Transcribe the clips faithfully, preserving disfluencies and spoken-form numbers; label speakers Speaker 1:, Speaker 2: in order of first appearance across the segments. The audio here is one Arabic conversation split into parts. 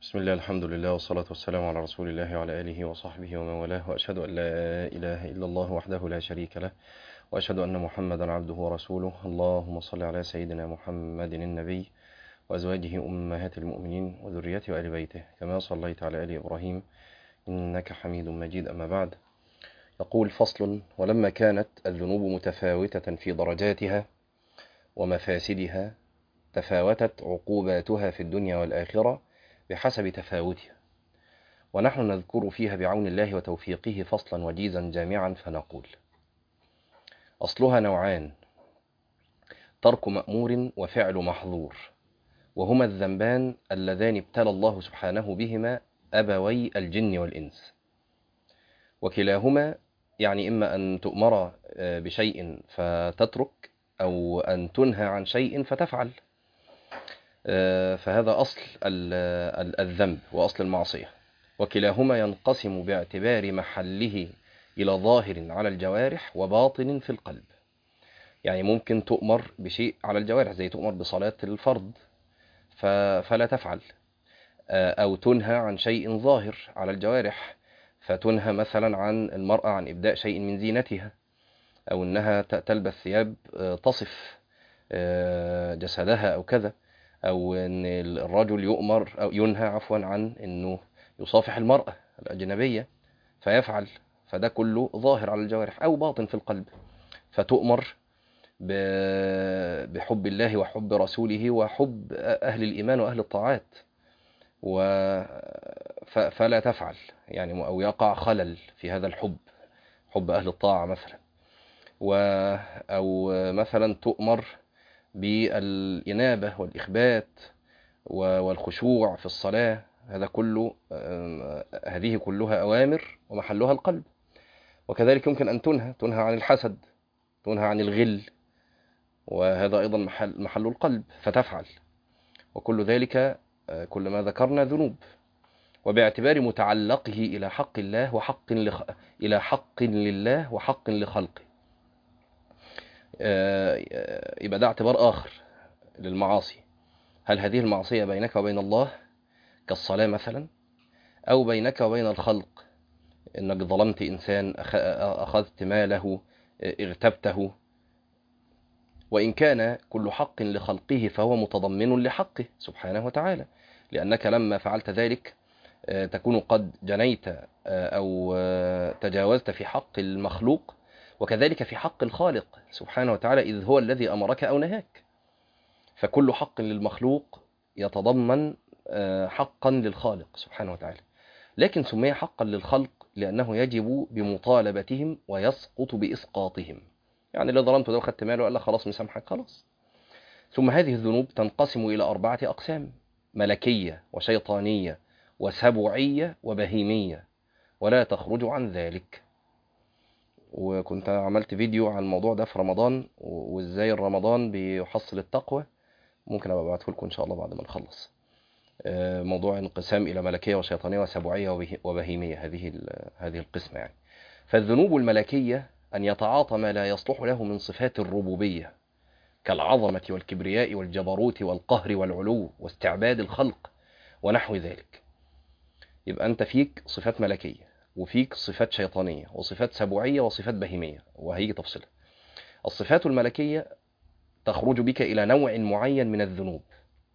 Speaker 1: بسم الله، الحمد لله، والصلاة والسلام على رسول الله وعلى آله وصحبه ومن والاه، وأشهد أن لا إله إلا الله وحده لا شريك له، وأشهد أن محمدا عبده ورسوله. اللهم صل على سيدنا محمد النبي وأزواجه أمهات المؤمنين وذريته وآل بيته كما صليت على آل إبراهيم إنك حميد مجيد. أما بعد، يقول: فصل: ولما كانت الذنوب متفاوتة في درجاتها ومفاسدها، تفاوتت عقوباتها في الدنيا والآخرة بحسب تفاوتها، ونحن نذكر فيها بعون الله وتوفيقه فصلا وجيزا جامعا، فنقول: أصلها نوعان: ترك مأمور وفعل محظور، وهما الذنبان اللذان ابتلى الله سبحانه بهما أبوي الجن والإنس، وكلاهما يعني إما أن تؤمر بشيء فتترك، أو أن تنهى عن شيء فتفعل. فهذا أصل الذنب وأصل المعصية، وكلاهما ينقسم باعتبار محله إلى ظاهر على الجوارح وباطن في القلب. يعني ممكن تؤمر بشيء على الجوارح زي تؤمر بصلاة الفرض فلا تفعل، أو تنهى عن شيء ظاهر على الجوارح، فتنهى مثلا عن المرأة عن إبداء شيء من زينتها، أو أنها تلبس ثياب تصف جسدها أو كذا، أو أن الرجل يؤمر أو ينهى عفوا عن أنه يصافح المرأة الأجنبية فيفعل. فده كله ظاهر على الجوارح أو باطن في القلب، فتؤمر بحب الله وحب رسوله وحب أهل الإيمان وأهل الطاعات، فلا تفعل، يعني أو يقع خلل في هذا الحب، حب أهل الطاعة مثلا. أو مثلا تؤمر بالإنابة والإخبات والخشوع في الصلاة. هذا كله هذه كلها أوامر ومحلها القلب. وكذلك يمكن أن تنهى تنهى عن الحسد، تنهى عن الغل، وهذا أيضا محل, محل القلب فتفعل. وكل ذلك كل ما ذكرنا ذنوب، وباعتبار متعلقه إلى حق الله وحق لخ... إلى حق لله وحق لخلقه، يبقى ده اعتبار آخر للمعاصي. هل هذه المعصية بينك وبين الله كالصلاة مثلا، أو بينك وبين الخلق، إنك ظلمت إنسان، أخذت ماله، اغتبته؟ وإن كان كل حق لخلقه فهو متضمن لحقه سبحانه وتعالى، لأنك لما فعلت ذلك تكون قد جنيت أو تجاوزت في حق المخلوق، وكذلك في حق الخالق سبحانه وتعالى، إذ هو الذي أمرك أو نهاك. فكل حق للمخلوق يتضمن حقا للخالق سبحانه وتعالى، لكن سمي حقا للخلق لأنه يجب بمطالبتهم ويسقط بإسقاطهم. يعني اللي ظلمته ده وخدت ماله وقال لك خلاص مسامحك، خلاص. ثم هذه الذنوب تنقسم إلى أربعة أقسام: ملكية وشيطانية وسبوعية وبهيمية، ولا تخرج عن ذلك. وكنت عملت فيديو عن الموضوع ده في رمضان، وإزاي الرمضان بيحصل التقوى، ممكن أبقى أبعته لكم إن شاء الله بعد ما نخلص. موضوع انقسام إلى ملكية وشيطانية وسبوعية وبهيمية، هذه هذه القسمة يعني. فالذنوب الملكية أن يتعاطى ما لا يصلح له من صفات الربوبية، كالعظمة والكبرياء والجبروت والقهر والعلو واستعباد الخلق ونحو ذلك. يبقى أنت فيك صفات ملكية، وفيك صفات شيطانية، وصفات سبوعية، وصفات بهيمية، وهيجي تفصيلها. الصفات الملكية تخرج بك إلى نوع معين من الذنوب،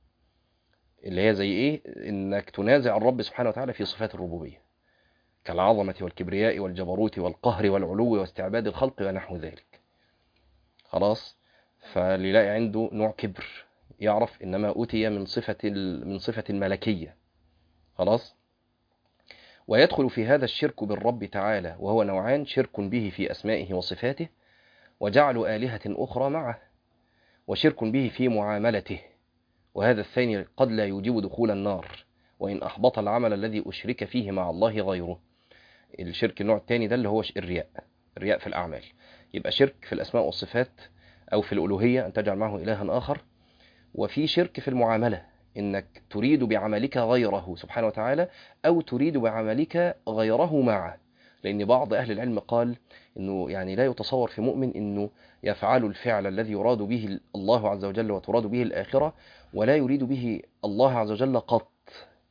Speaker 1: اللي هي زي إيه؟ إنك تنازع الرب سبحانه وتعالى في صفات الربوبية، كالعظمة والكبرياء والجبروت والقهر والعلو واستعباد الخلق ونحو ذلك. خلاص؟ فليلاقي عنده نوع كبر، يعرف إنما أوتي من صفة من صفة الملكية. خلاص؟ ويدخل في هذا الشرك بالرب تعالى، وهو نوعان: شرك به في أسمائه وصفاته وجعل آلهة أخرى معه، وشرك به في معاملته، وهذا الثاني قد لا يوجب دخول النار وإن أحبط العمل الذي أشرك فيه مع الله غيره. الشرك النوع الثاني ده اللي هو الرياء، الرياء في الأعمال. يبقى شرك في الأسماء والصفات أو في الألوهية، أن تجعل معه إلها آخر. وفي شرك في المعاملة، إنك تريد بعملك غيره سبحانه وتعالى، أو تريد بعملك غيره معه. لأن بعض أهل العلم قال إنه يعني لا يتصور في مؤمن إنه يفعل الفعل الذي يراد به الله عز وجل وتراد به الآخرة، ولا يريد به الله عز وجل قط.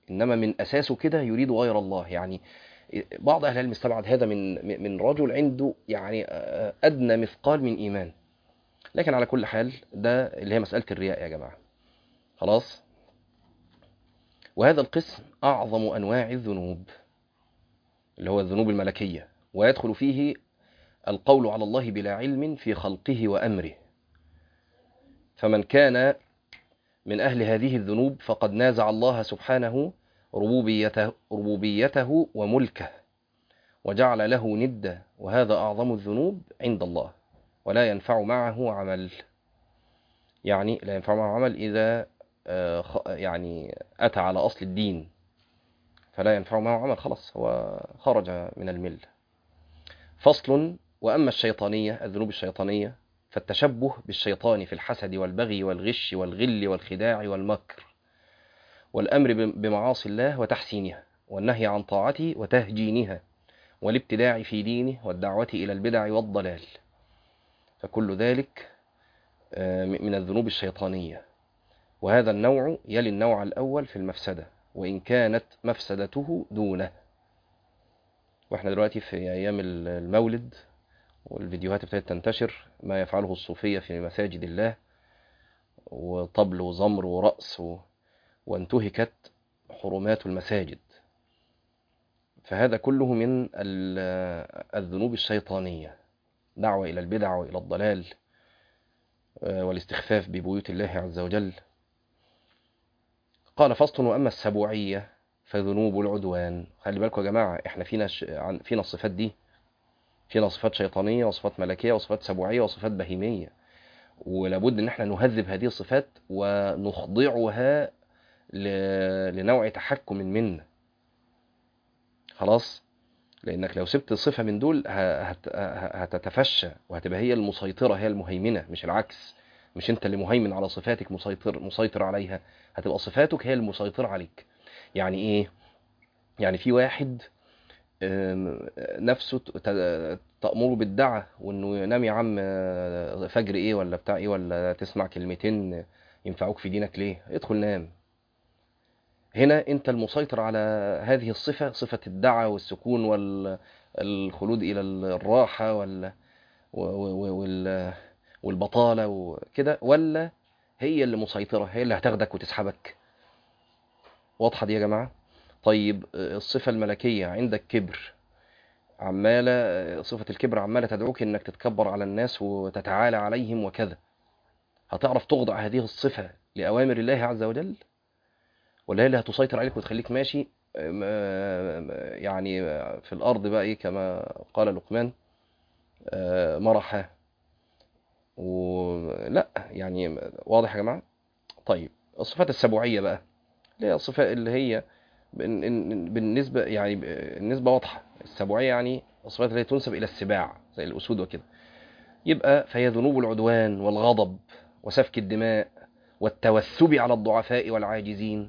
Speaker 1: إنما من أساسه كده يريد غير الله. يعني بعض أهل العلم استبعد هذا من من رجل عنده يعني أدنى مثقال من إيمان. لكن على كل حال ده اللي هي مسألة الرياء يا جماعة. خلاص. وهذا القسم أعظم أنواع الذنوب، اللي هو الذنوب الملكية، ويدخل فيه القول على الله بلا علم في خلقه وأمره. فمن كان من أهل هذه الذنوب فقد نازع الله سبحانه ربوبيته, ربوبيته وملكه، وجعل له ندا، وهذا أعظم الذنوب عند الله، ولا ينفع معه عمل. يعني لا ينفع معه عمل إذا يعني أتى على أصل الدين، فلا ينفع معه عمل، خلاص هو خرج من المل. فصل. وأما الشيطانية، الذنوب الشيطانية، فالتشبه بالشيطان في الحسد والبغي والغش والغل والخداع والمكر، والأمر بمعاصي الله وتحسينها، والنهي عن طاعته وتهجينها، والابتداع في دينه، والدعوة إلى البدع والضلال، فكل ذلك من الذنوب الشيطانية. وهذا النوع يلي النوع الأول في المفسدة، وإن كانت مفسدته دونه. وإحنا دلوقتي في أيام المولد، والفيديوهات ابتدت تنتشر ما يفعله الصوفية في مساجد الله، وطبل وزمر ورقص و... وانتهكت حرمات المساجد. فهذا كله من الذنوب الشيطانية، دعوة إلى البدع وإلى الضلال والاستخفاف ببيوت الله عز وجل. قال فصل. وأما السبوعية فذنوب العدوان. خلي بالكم يا جماعة، احنا فينا ش... فينا الصفات دي، فينا صفات شيطانية وصفات ملكية وصفات سبوعية وصفات بهيمية، ولابد ان احنا نهذب هذه الصفات ونخضعها ل... لنوع تحكم منا. خلاص. لانك لو سبت صفة من دول هت... هتتفشى وهتبقى هي المسيطرة، هي المهيمنة، مش العكس. مش انت اللي مهيمن على صفاتك، مسيطر مسيطر عليها، هتبقى صفاتك هي المسيطرة عليك. يعني ايه؟ يعني في واحد نفسه تأمره بالدعة، وانه ينام يا عم فجر ايه ولا بتاع ايه، ولا تسمع كلمتين ينفعوك في دينك ليه، ادخل نام. هنا انت المسيطر على هذه الصفة، صفة الدعة والسكون والخلود الى الراحة وال والبطالة وكده، ولا هي اللي مسيطرة، هي اللي هتاخدك وتسحبك. واضحة دي يا جماعة؟ طيب الصفة الملكية، عندك كبر، عمالة صفة الكبر عمالة تدعوك انك تتكبر على الناس وتتعالى عليهم وكذا. هتعرف تخضع هذه الصفة لأوامر الله عز وجل، ولا هي اللي هتسيطر عليك وتخليك ماشي يعني في الأرض بقى ايه، كما قال لقمان مرحا؟ ولا يعني واضح يا جماعة؟ طيب الصفات السبوعية بقى، اللي هي الصفات اللي هي بالنسبة يعني النسبة واضحة. السبوعية يعني الصفات التي تنسب إلى السباع زي الأسود وكده. يبقى فهي ذنوب العدوان والغضب وسفك الدماء والتوثب على الضعفاء والعاجزين.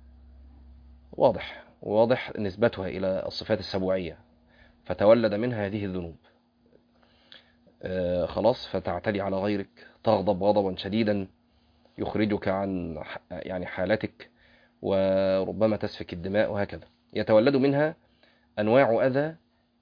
Speaker 1: واضح واضح نسبتها إلى الصفات السبوعية، فتولد منها هذه الذنوب. آه خلاص. فتعتدي على غيرك، تغضب غضبا شديدا يخرجك عن يعني حالتك، وربما تسفك الدماء، وهكذا. يتولد منها أنواع أذى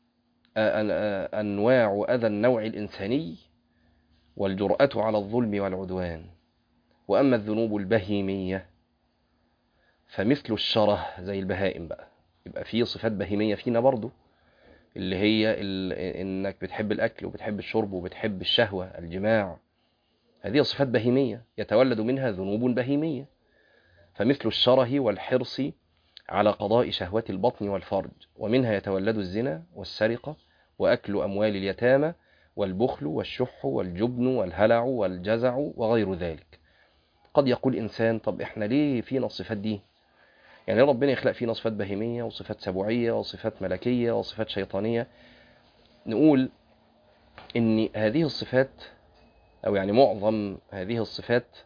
Speaker 1: أنواع أذى النوع الإنساني والجرأة على الظلم والعدوان. وأما الذنوب البهيمية فمثل الشره، زي البهائم بقى. يبقى فيه صفات بهيمية فينا برضو، اللي هي إنك بتحب الأكل وبتحب الشرب وبتحب الشهوة الجماع. هذه صفات بهيمية يتولد منها ذنوب بهيمية. فمثل الشره والحرص على قضاء شهوات البطن والفرج، ومنها يتولد الزنا والسرقة وأكل أموال اليتامى والبخل والشح والجبن والهلع والجزع وغير ذلك. قد يقول إنسان طب إحنا ليه فينا الصفات دي؟ يعني ربنا يخلق فينا صفات بهيمية وصفات سبوعية وصفات ملكية وصفات شيطانية. نقول إن هذه الصفات، أو يعني معظم هذه الصفات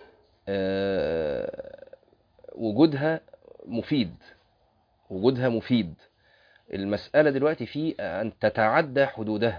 Speaker 1: وجودها مفيد، وجودها مفيد. المسألة دلوقتي في أن تتعدى حدودها.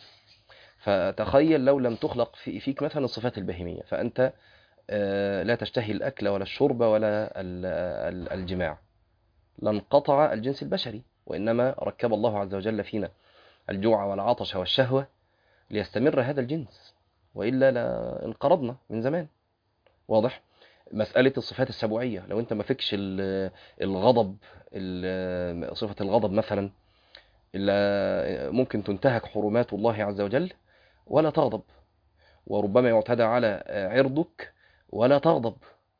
Speaker 1: فتخيل لو لم تخلق في فيك مثلا الصفات البهيمية، فأنت لا تشتهي الأكل ولا الشرب ولا الجماع، لانقطع الجنس البشري، وإنما ركب الله عز وجل فينا الجوع والعطش والشهوة ليستمر هذا الجنس، وإلا لانقرضنا من زمان. واضح؟ مسألة الصفات السبوعية، لو أنت ما فيكش الغضب، صفة الغضب مثلا، إلا ممكن تنتهك حرمات الله عز وجل ولا تغضب، وربما يعتدى على عرضك ولا تغضب،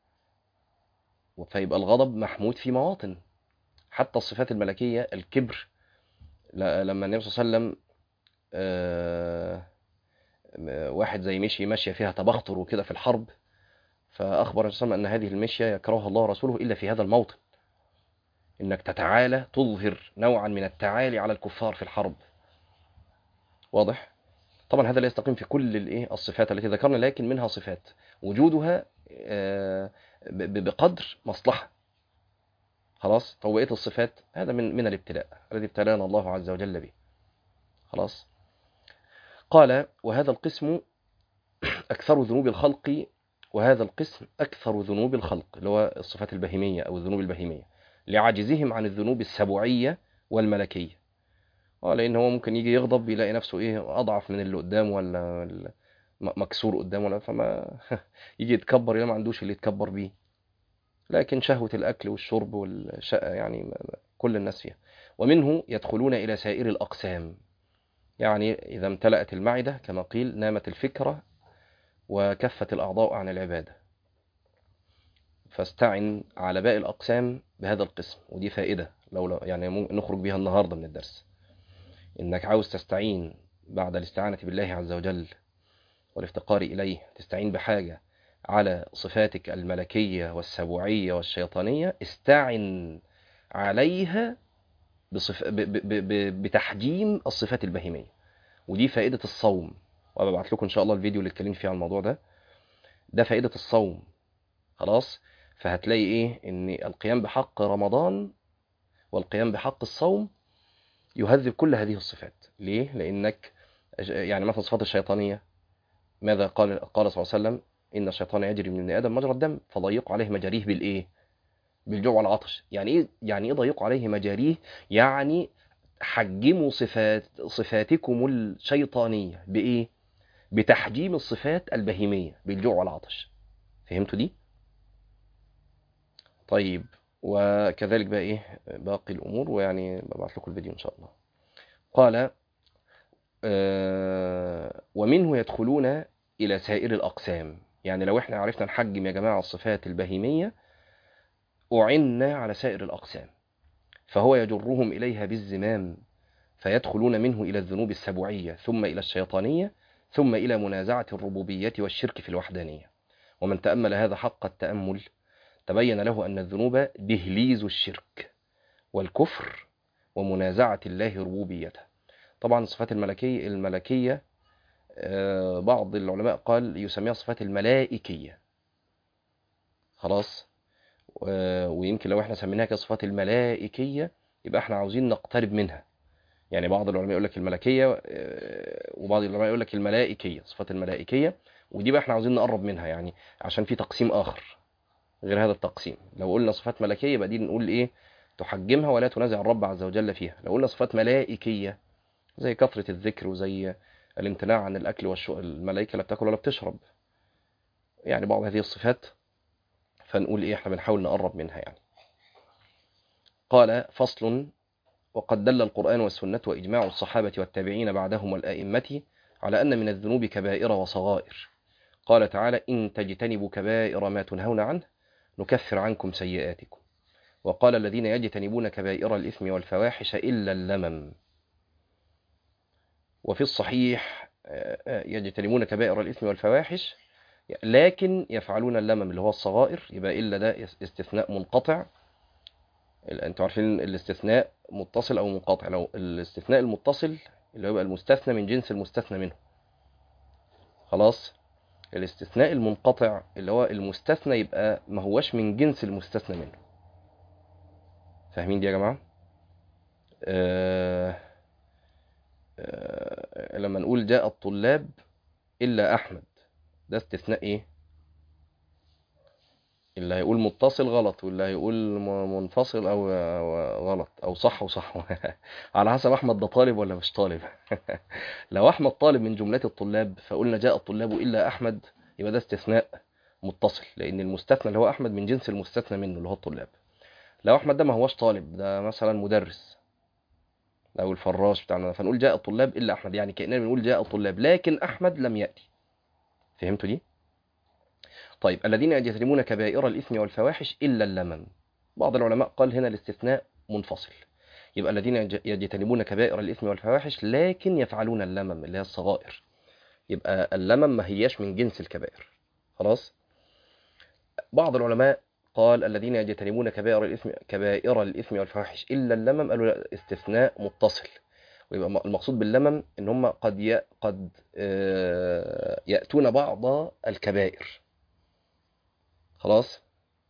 Speaker 1: فيبقى الغضب محمود في مواطن. حتى الصفات الملكية، الكبر، لما النبي صلى الله عليه وسلم واحد زي مشي ماشية فيها تبختر وكده في الحرب، فأخبر النبي صلى الله عليه وسلم أن هذه المشية يكرهها الله ورسوله إلا في هذا الموطن، إنك تتعالى، تظهر نوعا من التعالي على الكفار في الحرب. واضح؟ طبعا هذا لا يستقيم في كل الايه الصفات التي ذكرنا، لكن منها صفات وجودها بقدر مصلحة. خلاص؟ طب بقية الصفات هذا من من الابتلاء الذي ابتلانا الله عز وجل به. خلاص؟ قال: وهذا القسم أكثر ذنوب الخلق، وهذا القسم أكثر ذنوب الخلق، اللي هو الصفات البهيمية أو الذنوب البهيمية، لعجزهم عن الذنوب السبوعية والملكية. اه لان هو ممكن يجي يغضب يلاقي نفسه ايه اضعف من اللي قدامه، ولا مكسور قدامه، ولا فما يجي يتكبر يلاقي ما عندوش اللي يتكبر بيه. لكن شهوة الاكل والشرب والشقة يعني كل الناس فيها. ومنه يدخلون الى سائر الاقسام، يعني اذا امتلأت المعدة كما قيل نامت الفكرة وكفت الاعضاء عن العبادة. فاستعن على باقي الاقسام بهذا القسم، ودي فائدة لو يعني نخرج بها النهاردة من الدرس، إنك عاوز تستعين بعد الاستعانة بالله عز وجل والافتقار إليه، تستعين بحاجة على صفاتك الملكية والسبوعية والشيطانية، استعن عليها بصف... ب... ب... ب... بتحجيم الصفات البهيمية. ودي فائدة الصوم، وأبعت لكم إن شاء الله الفيديو اللي اتكلمت فيه عن الموضوع ده. ده فائدة الصوم. خلاص؟ فهتلاقي إيه؟ إن القيام بحق رمضان والقيام بحق الصوم يهذب كل هذه الصفات. ليه؟ لأنك يعني مثلا الصفات الشيطانية، ماذا قال قال صلى الله عليه وسلم: إن الشيطان يجري من ابن آدم مجرى الدم فضيقوا عليه مجاريه بالإيه؟ بالجوع والعطش. يعني إيه يعني إيه ضيقوا عليه مجاريه؟ يعني حجموا صفات صفاتكم الشيطانية بإيه؟ بتحجيم الصفات البهيمية بالجوع والعطش. فهمتوا دي؟ طيب، وكذلك بقى إيه باقي الأمور، ويعني ببعث لكم الفيديو إن شاء الله. قال: آه ومنه يدخلون إلى سائر الأقسام. يعني لو احنا عرفنا نحجم يا جماعة الصفات البهيمية، أعنا على سائر الأقسام، فهو يجرهم إليها بالزمام، فيدخلون منه إلى الذنوب السبوعية، ثم إلى الشيطانية، ثم إلى منازعة الربوبية والشرك في الوحدانية. ومن تأمل هذا حق التأمل تبين له أن الذنوب دهليز الشرك والكفر ومنازعة الله ربوبيته. طبعا الصفات الملكية الملكية بعض العلماء قال يسميها صفات الملائكية. خلاص؟ ويمكن لو احنا سميناها كصفات الملائكية يبقى احنا عاوزين نقترب منها. يعني بعض العلماء يقول لك الملكية، وبعض العلماء يقول لك الملائكية، صفات الملائكية، ودي بقى احنا عاوزين نقرب منها، يعني عشان في تقسيم آخر غير هذا التقسيم. لو قلنا صفات ملكية يبقى دي نقول ايه؟ تحجمها ولا تنازع الرب عز وجل فيها. لو قلنا صفات ملائكية زي كثرة الذكر وزي الامتناع عن الأكل والشرب، الملائكة لا بتاكل ولا بتشرب، يعني بعض هذه الصفات، فنقول إيه؟ إحنا بنحاول نقرب منها يعني. قال: فصل: وقد دل القرآن والسنة وإجماع الصحابة والتابعين بعدهم والآئمة على أن من الذنوب كبائر وصغائر. قال تعالى: إن تجتنبوا كبائر ما تنهون عنه نكفر عنكم سيئاتكم. وقال: الذين يجتنبون كبائر الإثم والفواحش إلا اللمم. وفي الصحيح يجتنبون كبائر الإثم والفواحش لكن يفعلون اللمم اللي هو الصغائر، يبقى إلا ده استثناء منقطع. انتوا عارفين الاستثناء متصل أو منقطع. لو الاستثناء المتصل اللي هو يبقى المستثنى من جنس المستثنى منه. خلاص؟ الاستثناء المنقطع اللي هو المستثنى يبقى ما هوش من جنس المستثنى منه. فاهمين دي يا جماعة؟ آه آه لما نقول جاء الطلاب إلا أحمد، ده استثناء إيه؟ اللي هيقول متصل غلط، واللي هيقول م- منفصل أو أو غلط، أو صح وصح. على حسب أحمد ده طالب ولا مش طالب. لو أحمد طالب من جملة الطلاب فقلنا جاء الطلاب إلا أحمد، يبقى ده استثناء متصل، لأن المستثنى اللي هو أحمد من جنس المستثنى منه اللي هو الطلاب. لو أحمد ده ما هوش طالب، ده مثلا مدرس أو الفراش بتاعنا، فنقول جاء الطلاب إلا أحمد، يعني كأننا بنقول جاء الطلاب لكن أحمد لم يأتي. فهمتوا دي؟ طيب، الذين يجتنبون كبائر الإثم والفواحش إلا اللمم. بعض العلماء قال هنا الاستثناء منفصل، يبقى الذين يج- يجتنبون كبائر الإثم والفواحش لكن يفعلون اللمم اللي هي الصغائر، يبقى اللمم ما هياش من جنس الكبائر. خلاص. بعض العلماء قال الذين يجتنبون كبائر الإثم كبائر الإثم والفواحش إلا اللمم، قالوا لا، استثناء متصل، ويبقى م- المقصود باللمم ان هم قد ي... قد آه، يأتون بعض الكبائر. خلاص.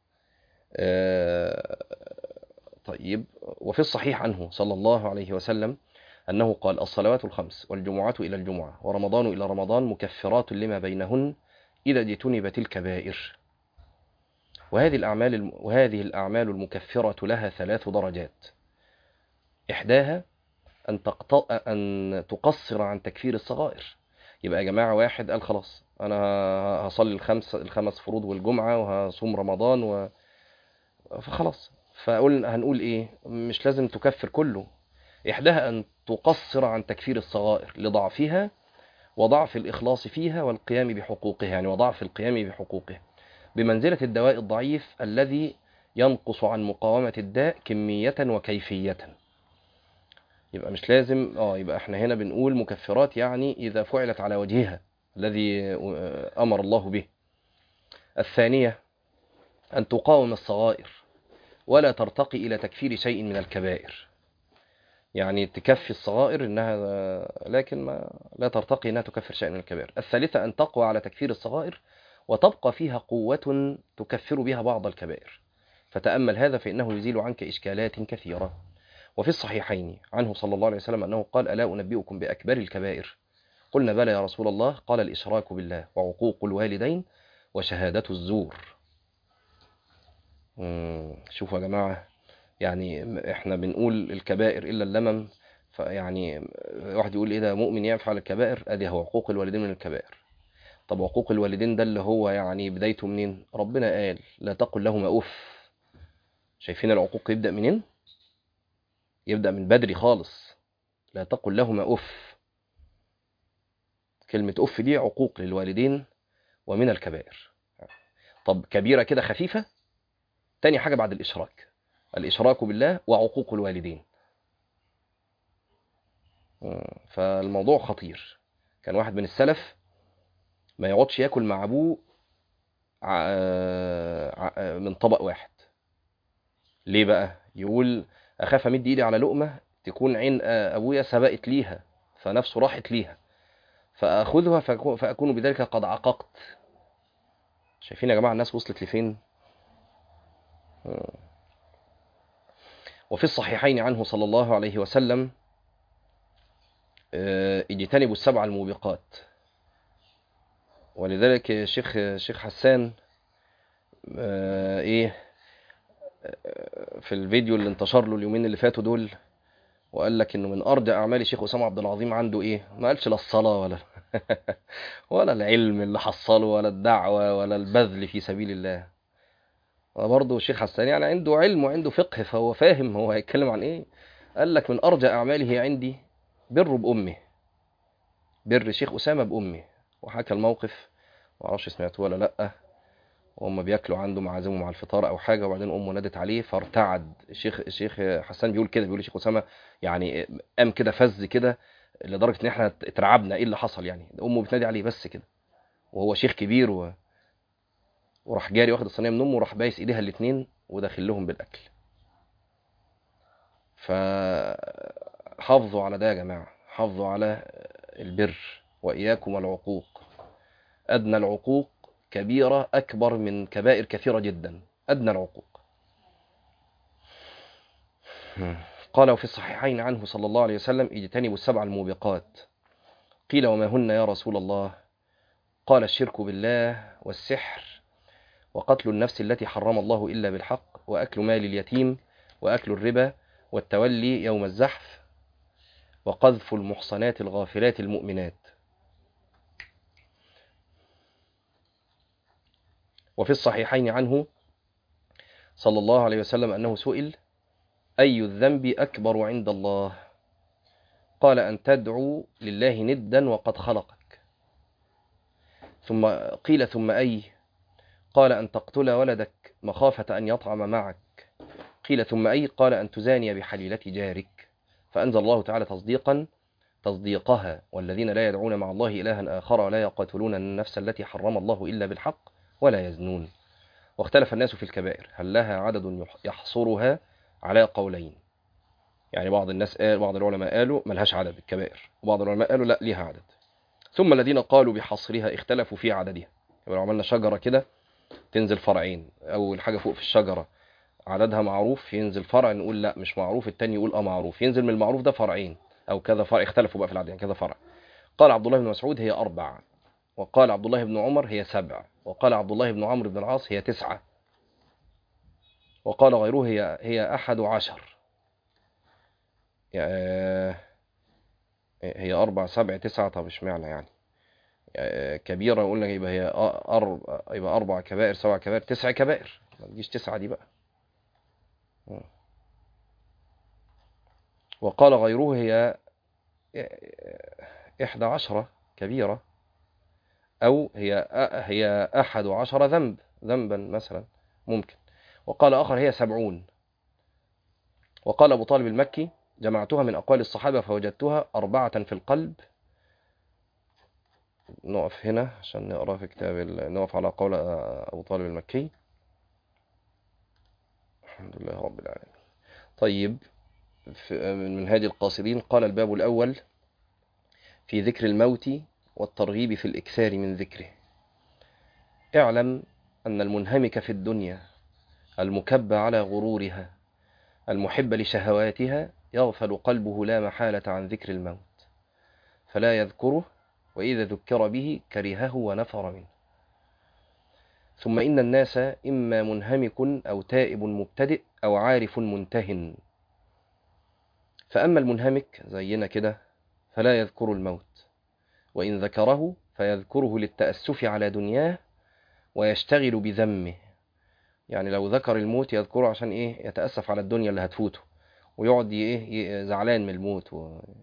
Speaker 1: آه، طيب، وفي الصحيح عنه صلى الله عليه وسلم أنه قال الصلوات الخمس والجمعات إلى الجمعة ورمضان إلى رمضان مكفرات لما بينهن إذا اجتنبت الكبائر. وهذه الأعمال الم... وهذه الأعمال المكفرة لها ثلاث درجات. إحداها أن تقط... أن تقصر عن تكفير الصغائر. يبقى يا جماعة واحد قال خلاص أنا هصلي الخمس الخمس فروض والجمعة وهصوم رمضان و... فخلاص، فقول هنقول إيه؟ مش لازم تكفر كله. إحداها أن تقصر عن تكفير الصغائر لضعفها وضعف الإخلاص فيها والقيام بحقوقها، يعني وضعف القيام بحقوقها، بمنزلة الدواء الضعيف الذي ينقص عن مقاومة الداء كمية وكيفية. يبقى مش لازم اه يبقى احنا هنا بنقول مكفرات يعني إذا فعلت على وجهها الذي آه، أمر الله به. الثانية أن تقاوم الصغائر ولا ترتقي إلى تكفير شيء من الكبائر، يعني تكفي الصغائر إنها لكن ما لا ترتقي إنها تكفر شيء من الكبائر. الثالثة أن تقوى على تكفير الصغائر وتبقى فيها قوة تكفر بها بعض الكبائر، فتأمل هذا فإنه يزيل عنك إشكالات كثيرة. وفي الصحيحين عنه صلى الله عليه وسلم أنه قال ألا أنبئكم بأكبر الكبائر؟ قلنا بلى يا رسول الله، قال الإشراك بالله وعقوق الوالدين وشهادة الزور. مم، شوفوا يا جماعة، يعني احنا بنقول الكبائر إلا اللمم، فيعني واحد يقول ايه ده مؤمن يفعل الكبائر؟ ادي هو عقوق الوالدين من الكبائر. طب عقوق الوالدين ده اللي هو يعني بدايته منين؟ ربنا قال لا تقل لهما اف. شايفين العقوق يبدأ منين؟ يبدأ من بدري خالص. لا تقل لهما اف. كلمة اف دي عقوق للوالدين ومن الكبائر. طب كبيرة كده خفيفة، تاني حاجة بعد الإشراك، الإشراك بالله وعقوق الوالدين. مم، فالموضوع خطير. كان واحد من السلف ما يقعدش ياكل مع ابوه ع- ع- من طبق واحد. ليه بقى؟ يقول اخاف امد ايدي على لقمه تكون عين ابويا سبقت ليها فنفسه راحت ليها، فاخذها فأكون فاكون بذلك قد عققت. شايفين يا جماعه الناس وصلت لفين؟ وفي الصحيحين عنه صلى الله عليه وسلم آه، اجتنبوا السبع الموبقات. ولذلك الشيخ الشيخ حسان آه، ايه آه، في الفيديو اللي انتشر له اليومين اللي فاتوا دول، وقال لك انه من ارجى اعمال الشيخ اسامه عبد العظيم عنده ايه؟ ما قالش لا الصلاه ولا ولا العلم اللي حصله ولا الدعوه ولا البذل في سبيل الله. وبرضه الشيخ حسان يعني عنده علم وعنده فقه، فهو فاهم هو هيتكلم عن ايه. قال لك من ارجى اعماله عندي بر بامه، بر الشيخ اسامه بامه. وحكى الموقف، ما اعرفش سمعته ولا لا، وهم بياكلوا عنده معازمه مع الفطار او حاجه، وبعدين امه نادت عليه فارتعد. الشيخ الشيخ حسان بيقول كده، بيقول الشيخ اسامه يعني قام كده فز كده لدرجه ان احنا اترعبنا ايه اللي حصل، يعني امه بتنادي عليه بس كده وهو شيخ كبير و... وراح جاري واخد الصينيه من امه وراح بايس ايديها الاثنين وداخل لهم بالاكل. فحافظوا على ده يا جماعه، حافظوا على البر واياكم والعقوق. ادنى العقوق كبيره اكبر من كبائر كثيره جدا. ادنى العقوق. قال وفي الصحيحين عنه صلى الله عليه وسلم اجتنبوا السبع الموبقات. قيل وما هن يا رسول الله؟ قال الشرك بالله والسحر وقتل النفس التي حرم الله إلا بالحق، وأكل مال اليتيم، وأكل الربا، والتولي يوم الزحف، وقذف المحصنات الغافلات المؤمنات. وفي الصحيحين عنه صلى الله عليه وسلم أنه سئل: أي الذنب أكبر عند الله؟ قال: أن تدعو لله ندا وقد خلقك. ثم قيل: ثم أي؟ قال: أن تقتل ولدك مخافة أن يطعم معك. قيل: ثم أي؟ قال: أن تزاني بحليلة جارك. فأنزل الله تعالى تصديقا تصديقها: والذين لا يدعون مع الله إلها آخر ولا يقتلون النفس التي حرم الله إلا بالحق ولا يزنون. واختلف الناس في الكبائر هل لها عدد يحصرها على قولين. يعني بعض الناس قال بعض العلماء قالوا ملهاش عدد الكبائر، وبعض العلماء قالوا لا ليها عدد. ثم الذين قالوا بحصرها اختلفوا في عددها. يعني لو عملنا شجرة كده تنزل فرعين، أول حاجة فوق في الشجرة عددها معروف، ينزل فرع نقول لا مش معروف، التاني يقول اه معروف، ينزل من المعروف ده فرعين أو كذا فرع. اختلفوا بقى في العدد، يعني كذا فرع. قال عبد الله بن مسعود هي أربع، وقال عبد الله بن عمر هي سبع، وقال عبد الله بن عمرو بن العاص هي تسعة، وقال غيره هي هي أحد عشر. يعني هي أربع سبع تسعة. طب اشمعنى يعني كبيرة قلنا يبقى هي أربع، يبقى أربع كبائر سبع كبائر تسع كبائر، ما تجيش تسعة دي بقى. وقال غيره هي إحدى عشرة كبيرة، أو هي هي أحد عشر ذنب ذنبا مثلا ممكن. وقال آخر هي سبعون. وقال أبو طالب المكي: جمعتها من أقوال الصحابة فوجدتها أربعة في القلب. نقف هنا عشان نقرأ في كتاب، نقف على قول أبو طالب المكي. الحمد لله رب العالمين. طيب، من منهاج القاصدين قال: الباب الأول في ذكر الموت والترغيب في الإكثار من ذكره. اعلم أن المنهمك في الدنيا المكب على غرورها المحب لشهواتها يغفل قلبه لا محالة عن ذكر الموت، فلا يذكره، وإذا ذكر به كرهه ونفر منه. ثم إن الناس إما منهمك أو تائب مبتدئ أو عارف منتهن. فأما المنهمك زينا كده فلا يذكر الموت، وإن ذكره فيذكره للتأسف على دنياه ويشتغل بذمه. يعني لو ذكر الموت يذكره عشان إيه؟ يتأسف على الدنيا اللي هتفوته، ويقعد إيه زعلان من الموت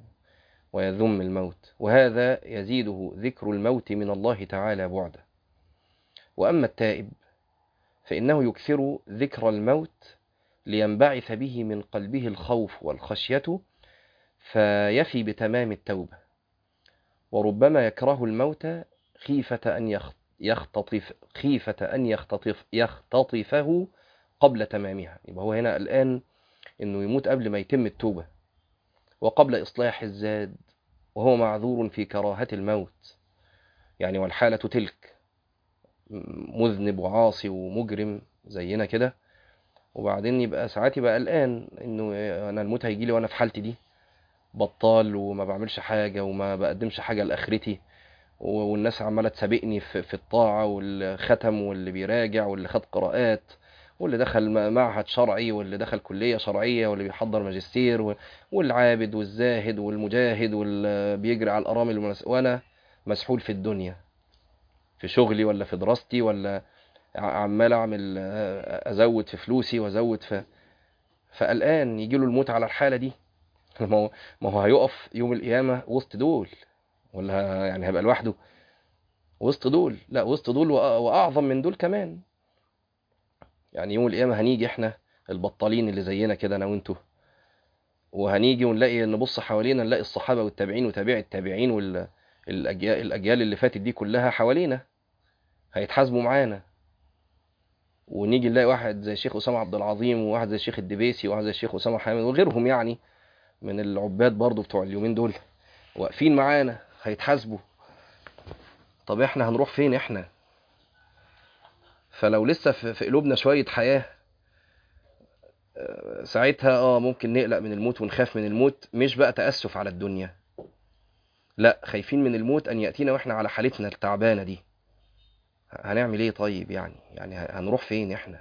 Speaker 1: ويذم الموت، وهذا يزيده ذكر الموت من الله تعالى بعدا. وأما التائب فإنه يكثر ذكر الموت لينبعث به من قلبه الخوف والخشية فيفي بتمام التوبة، وربما يكره الموت خيفة أن يختطف خيفة أن يختطف يختطفه قبل تمامها. يبقى هو هنا الآن إنه يموت قبل ما يتم التوبة وقبل إصلاح الزاد، وهو معذور في كراهة الموت. يعني والحالة تلك، مذنب وعاصي ومجرم زينا كده، وبعدين يبقى ساعات يبقى قلقان إنه أنا الموت هيجي لي وأنا في حالتي دي بطال وما بعملش حاجة وما بقدمش حاجة لآخرتي، والناس عمالة تسابقني في الطاعة، واللي ختم واللي بيراجع واللي خد قراءات واللي دخل معهد شرعي واللي دخل كلية شرعية واللي بيحضر ماجستير، والعابد والزاهد والمجاهد واللي بيجري على الأرامل، وأنا مسحول في الدنيا في شغلي ولا في دراستي، ولا عمال أعمل أزود في فلوسي وأزود في فالآن يجيله الموت على الحالة دي. ما هو ما هو هيقف يوم القيامة وسط دول، ولا يعني هيبقى لوحده وسط دول؟ لا، وسط دول وأعظم من دول كمان. يعني يوم القيامة هنيجي احنا البطالين اللي زينا كده أنا وانتو، وهنيجي ونلاقي نبص حوالينا نلاقي الصحابة والتابعين وتابع التابعين والأجيال الأجيال اللي فاتت دي كلها حوالينا هيتحاسبوا معانا، ونيجي نلاقي واحد زي الشيخ أسامة عبد العظيم وواحد زي الشيخ الدبيسي وواحد زي الشيخ أسامة حامد وغيرهم يعني من العباد برضو بتوع اليومين دول واقفين معانا هيتحاسبوا. طب احنا هنروح فين احنا؟ فلو لسه في قلوبنا شوية حياة ساعتها اه ممكن نقلق من الموت ونخاف من الموت، مش بقى تأسف على الدنيا، لا، خايفين من الموت أن يأتينا وإحنا على حالتنا التعبانة دي. هنعمل ايه طيب؟ يعني يعني هنروح فين احنا؟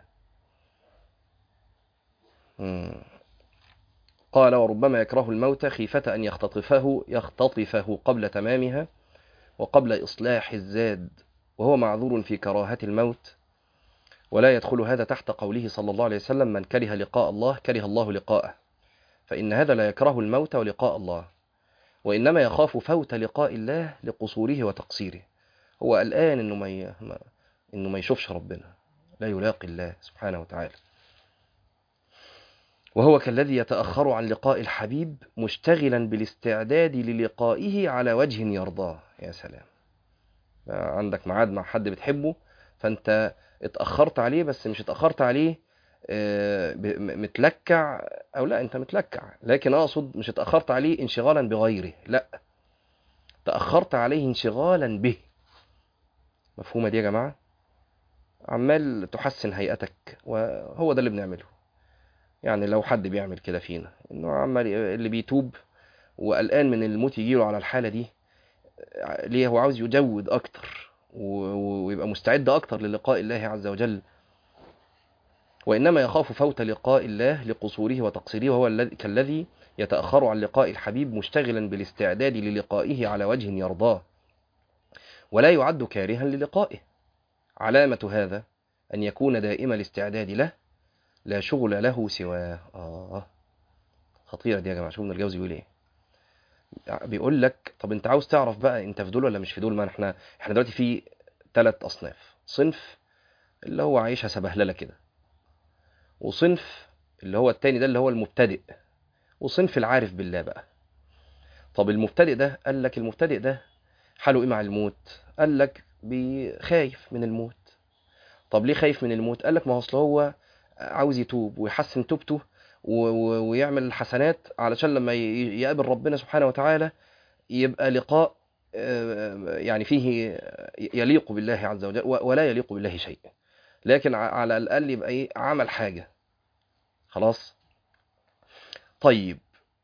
Speaker 1: مم. قال وربما يكره الموت خيفة أن يختطفه يختطفه قبل تمامها وقبل إصلاح الزاد، وهو معذور في كراهة الموت، ولا يدخل هذا تحت قوله صلى الله عليه وسلم: من كره لقاء الله كره الله لقاءه، فإن هذا لا يكره الموت ولقاء الله، وإنما يخاف فوت لقاء الله لقصوره وتقصيره. هو قلقان إنه ما ي... ما- إنه ما يشوفش ربنا، لا يلاقي الله سبحانه وتعالى. وهو كالذي يتأخر عن لقاء الحبيب مشتغلا بالاستعداد للقائه على وجه يرضاه. يا سلام، عندك ميعاد مع حد بتحبه، فأنت اتأخرت عليه، بس مش اتأخرت عليه آه، ب- م- متلكع، أو لا أنت متلكع، لكن أقصد مش اتأخرت عليه انشغالا بغيره، لا، تأخرت عليه انشغالا به. مفهومة دي يا جماعة؟ عمال تحسن هيئتك، وهو ده اللي بنعمله. يعني لو حد بيعمل كده فينا، انه عمال اللي بيتوب وقلقان من الموت يجيله على الحالة دي، ليه؟ هو عاوز يجود أكتر و- ويبقى مستعد أكتر للقاء الله عز وجل. وإنما يخاف فوت لقاء الله لقصوره وتقصيره، وهو الذي كالذي يتأخر عن لقاء الحبيب مشتغلا بالاستعداد للقائه على وجه يرضاه، ولا يعد كارها للقائه. علامة هذا أن يكون دائم الاستعداد له، لا شغل له سواه. آه خطيرة دي يا جماعة. شوف ابن الجوزي بيقول إيه؟ بيقول لك طب أنت عاوز تعرف بقى أنت في دول ولا مش في دول؟ ما إحنا إحنا دلوقتي في ثلاث أصناف: صنف اللي هو عايشها سبهلله كده، وصنف اللي هو التاني ده اللي هو المبتدئ، وصنف العارف بالله بقى. طب المبتدئ ده، قال لك المبتدئ ده حاله ايه مع الموت؟ قال لك بيخايف من الموت. طب ليه خايف من الموت؟ قال لك ما هو اصل هو عاوز يتوب ويحسن توبته و- و- ويعمل الحسنات علشان لما ي- يقابل ربنا سبحانه وتعالى يبقى لقاء آه، يعني فيه يليق بالله عز وجل و- ولا يليق بالله شيء، لكن ع- على الأقل يبقى ايه، عمل حاجة خلاص. طيب،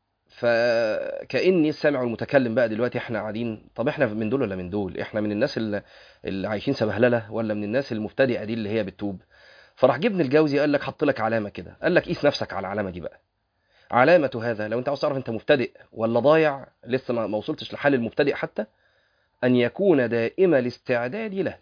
Speaker 1: فكأني السامع والمتكلم بقى دلوقتي احنا قاعدين، طب احنا من دول ولا من دول؟ احنا من الناس اللي, اللي عايشين سبهلله، ولا من الناس المبتدئه دي اللي هي بتتوب؟ فراح جه ابن الجوزي قال لك حط لك علامه كده، قال لك قيس نفسك على العلامه دي بقى. علامه هذا لو انت عاوز تعرف انت مبتدئ ولا ضايع، لسه ما ما وصلتش لحال المبتدئ حتى، ان يكون دائم الاستعداد له.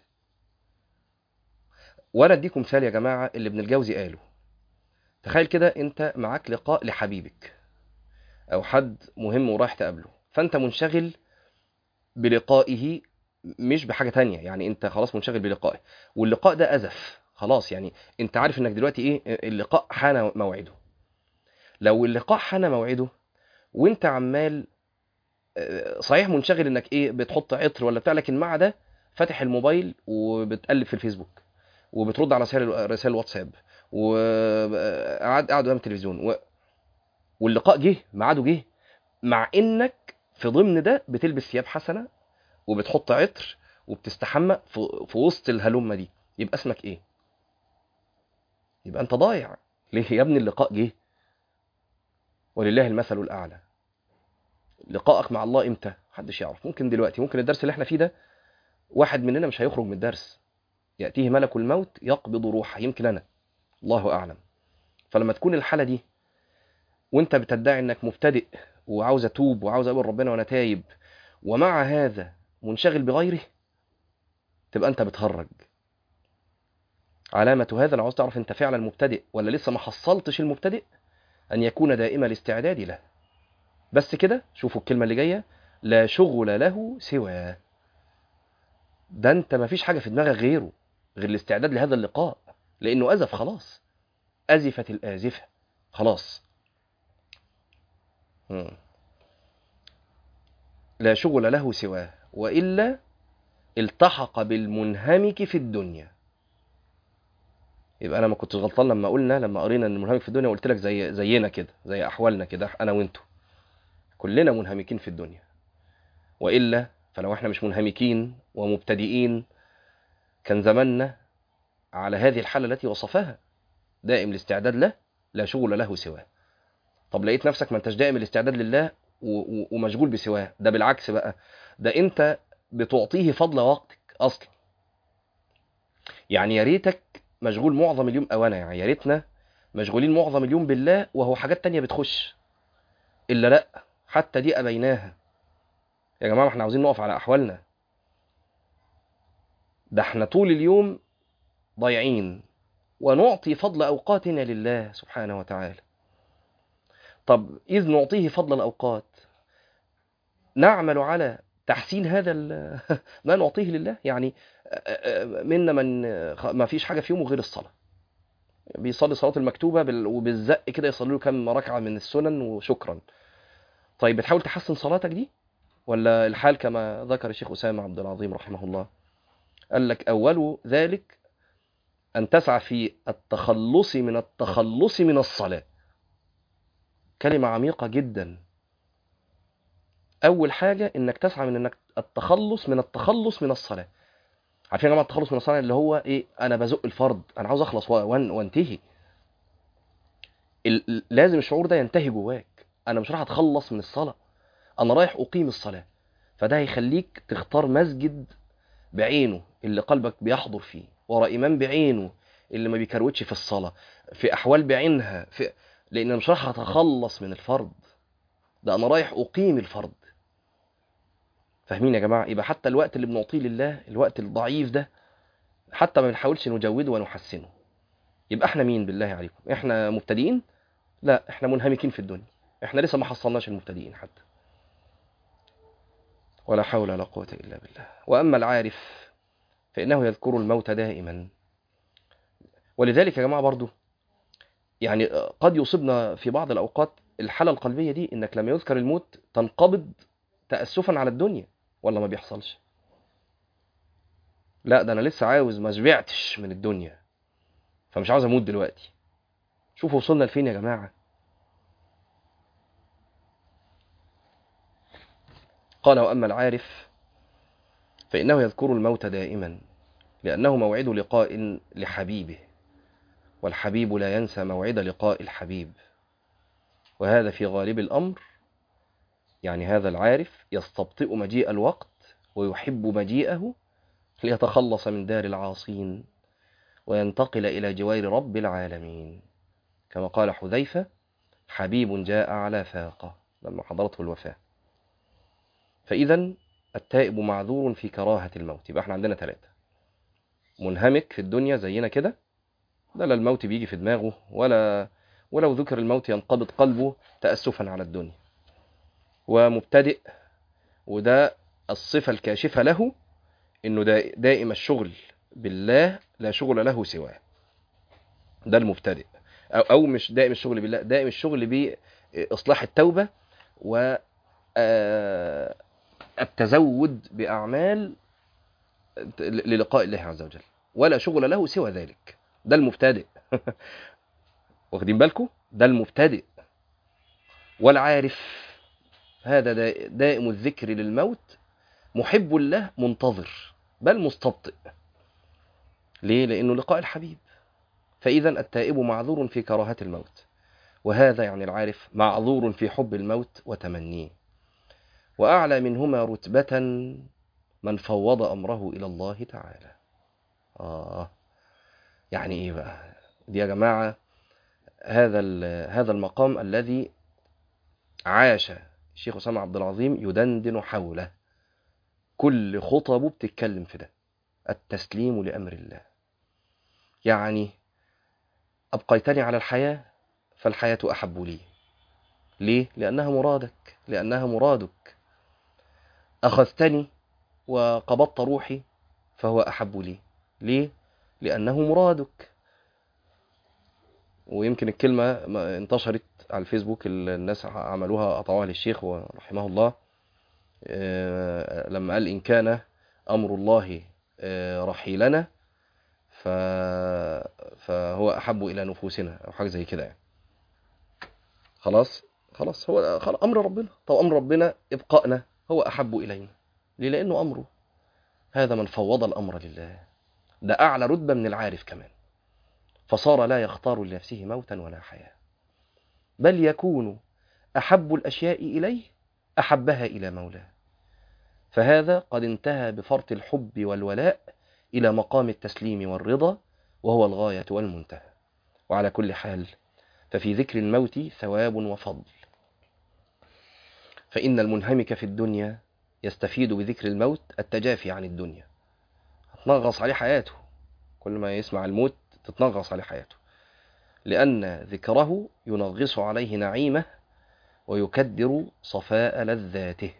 Speaker 1: وانا اديكم مثال يا جماعه اللي ابن الجوزي قاله. تخيل كده انت معاك لقاء لحبيبك او حد مهم ورايح تقابله، فانت منشغل بلقائه، مش بحاجة تانية. يعني انت خلاص منشغل بلقائه، واللقاء ده أزف خلاص. يعني انت عارف انك دلوقتي ايه، اللقاء حان موعده. لو اللقاء حان موعده وانت عمال آه، صحيح منشغل انك ايه، بتحط عطر ولا بتاع، لكن مع ده فاتح الموبايل وبتقلب في الفيسبوك وبترد على رسائل رسائل واتساب وقاعد قاعد قدام التلفزيون و... واللقاء جه ميعاده جه، مع انك في ضمن ده بتلبس ثياب حسنة وبتحط عطر وبتستحمى في, في وسط الهلمة دي، يبقى اسمك ايه؟ يبقى انت ضايع. ليه يا ابني؟ اللقاء جه، ولله المثل الاعلى. لقائك مع الله امتى؟ محدش يعرف. ممكن دلوقتي، ممكن الدرس اللي احنا فيه ده واحد مننا مش هيخرج من الدرس، ياتيه ملك الموت يقبض روحه، يمكن انا، الله اعلم. فلما تكون الحاله دي وانت بتدعي انك مبتدئ وعاوز اتوب وعاوز اقابل ربنا وانا تايب، ومع هذا منشغل بغيره، تبقى انت بتهرج. علامة هذا لو عاوز تعرف انت فعلا مبتدئ ولا لسه ما حصلتش المبتدئ، أن يكون دائم الاستعداد له. بس كده، شوفوا الكلمة اللي جاية: لا شغل له سواه. ده انت ما فيش حاجة في دماغك غيره، غير الاستعداد لهذا اللقاء، لأنه أزف خلاص، أزفت الآزفة خلاص. مم. لا شغل له سواه، وإلا التحق بالمنهمك في الدنيا. يبقى أنا ما كنتش غلطان لما قلنا، لما قرينا أن المنهمك في الدنيا، قلت لك زي زينا كده، زي أحوالنا كده أنا وأنتوا، كلنا منهمكين في الدنيا. وإلا فلو احنا مش منهمكين ومبتدئين كان زماننا على هذه الحالة التي وصفها: دائم الاستعداد له، لا شغل له سواه. طب لقيت نفسك ما انتش دائم الاستعداد لله و- و- ومشغول بسواه، ده بالعكس بقى، ده انت بتعطيه فضل وقتك اصلا. يعني يا ريتك مشغول معظم اليوم، او انا يعني يا ريتنا مشغولين معظم اليوم بالله وهو حاجات تانية بتخش، الا لا، حتى دي ابيناها. يا جماعه احنا عاوزين نقف على احوالنا، ده احنا طول اليوم ضايعين، ونعطي فضل اوقاتنا لله سبحانه وتعالى. طب اذ نعطيه فضل الاوقات نعمل على تحسين هذا ما نعطيه لله. يعني منا من ما فيش حاجه في يومه غير الصلاه، بيصلي صلاه المكتوبه وبالزق كده يصلي له كام ركعه من السنن وشكرا. طيب بتحاول تحسن صلاتك دي، ولا الحال كما ذكر الشيخ أسامة عبد العظيم رحمه الله؟ قال لك أول ذلك أن تسعى في التخلص من التخلص من الصلاة. كلمة عميقة جدا. أول حاجة إنك تسعى من إنك التخلص من التخلص من الصلاة. عارفين يا جماعة التخلص من الصلاة اللي هو إيه؟ أنا بزق الفرض، أنا عاوز أخلص وانتهي. لازم الشعور ده ينتهي جواك. أنا مش راح أتخلص من الصلاة، أنا رايح أقيم الصلاة. فده هيخليك تختار مسجد بعينه اللي قلبك بيحضر فيه، ورا إمام بعينه اللي ما بيكروتش في الصلاة، في أحوال بعينها، في... لأن أنا مش رايح أتخلص من الفرض، ده أنا رايح أقيم الفرض. فاهمين يا جماعة؟ يبقى حتى الوقت اللي بنعطيه لله، الوقت الضعيف ده، حتى ما بنحاولش نجوده ونحسنه. يبقى احنا مين بالله عليكم؟ احنا مبتدئين؟ لا، احنا منهمكين في الدنيا، احنا لسه ما حصلناش المبتدئين حتى. ولا حول ولا قوة إلا بالله. وأما العارف فإنه يذكر الموت دائما. ولذلك يا جماعة برضو يعني قد يصيبنا في بعض الأوقات الحالة القلبية دي، إنك لما يذكر الموت تنقبض تأسفا على الدنيا، ولا ما بيحصلش؟ لا، ده أنا لسه عاوز، ما شبعتش من الدنيا، فمش عاوز أموت دلوقتي. شوفوا وصلنا لفين يا جماعة. قال وأما العارف فإنه يذكر الموت دائما لأنه موعد لقاء لحبيبه، والحبيب لا ينسى موعد لقاء الحبيب. وهذا في غالب الأمر، يعني هذا العارف يستبطئ مجيء الوقت ويحب مجيئه ليتخلص من دار العاصين وينتقل إلى جوار رب العالمين، كما قال حذيفة: حبيب جاء على فاقة، لما حضرته الوفاة. فإذا التائب معذور في كراهة الموت. يبقى احنا عندنا ثلاثة: منهمك في الدنيا زينا كده، ده لا الموت بيجي في دماغه، ولا ولو ذكر الموت ينقبض قلبه تأسفا على الدنيا. ومبتدئ، وده الصفة الكاشفة له إنه دائم الشغل بالله لا شغل له سواه. ده المبتدئ، أو, أو مش دائم الشغل بالله، دائم الشغل بإصلاح التوبة والتزود بأعمال للقاء الله عز وجل، ولا شغل له سوى ذلك. ده المبتدئ. واخدين بالكم؟ ده المبتدئ. والعارف هذا دائم الذكر للموت، محب له منتظر، بل مستبطئ. ليه؟ لأنه لقاء الحبيب. فإذا التائب معذور في كراهة الموت، وهذا يعني العارف معذور في حب الموت وتمنيه. وأعلى منهما رتبة من فوض أمره إلى الله تعالى. آه يعني إيه بقى دي يا جماعة؟ هذا هذا المقام الذي عاش الشيخ أسامة عبد العظيم يدندن حوله، كل خطبه بتتكلم في ده: التسليم لأمر الله. يعني أبقيتني على الحياة فالحياة أحب لي. ليه؟ لأنها مرادك، لأنها مرادك. أخذتني وقبضت روحي فهو أحب لي. ليه؟ لأنه مرادك. ويمكن الكلمة انتشرت على الفيسبوك، الناس عملوها قطعوها للشيخ ورحمه الله، لما قال: إن كان أمر الله رحيلنا فهو أحب إلى نفوسنا، أو حاجة زي كده يعني. خلاص خلاص هو خلاص أمر ربنا. طب أمر ربنا إبقائنا هو أحب إلينا. ليه؟ لأنه أمره. هذا من فوض الأمر لله، ده أعلى رتبة من العارف كمان. فصار لا يختار لنفسه موتا ولا حياة، بل يكون أحب الأشياء إليه أحبها إلى مولاه. فهذا قد انتهى بفرط الحب والولاء إلى مقام التسليم والرضا، وهو الغاية والمنتهى. وعلى كل حال ففي ذكر الموت ثواب وفضل، فإن المنهمك في الدنيا يستفيد بذكر الموت التجافي عن الدنيا، تنغص عليه حياته، كل ما يسمع الموت تتنغص عليه حياته، لأن ذكره ينغص عليه نعيمه ويكدر صفاء لذاته.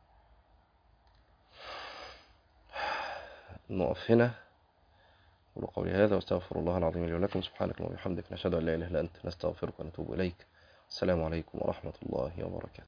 Speaker 1: نقف هنا. أقول قولي هذا واستغفر الله العظيم لي ولكم. سبحانك اللهم وبحمدك، نشهد أن لا إله إلا أنت، نستغفرك ونتوب إليك. السلام عليكم ورحمة الله وبركاته.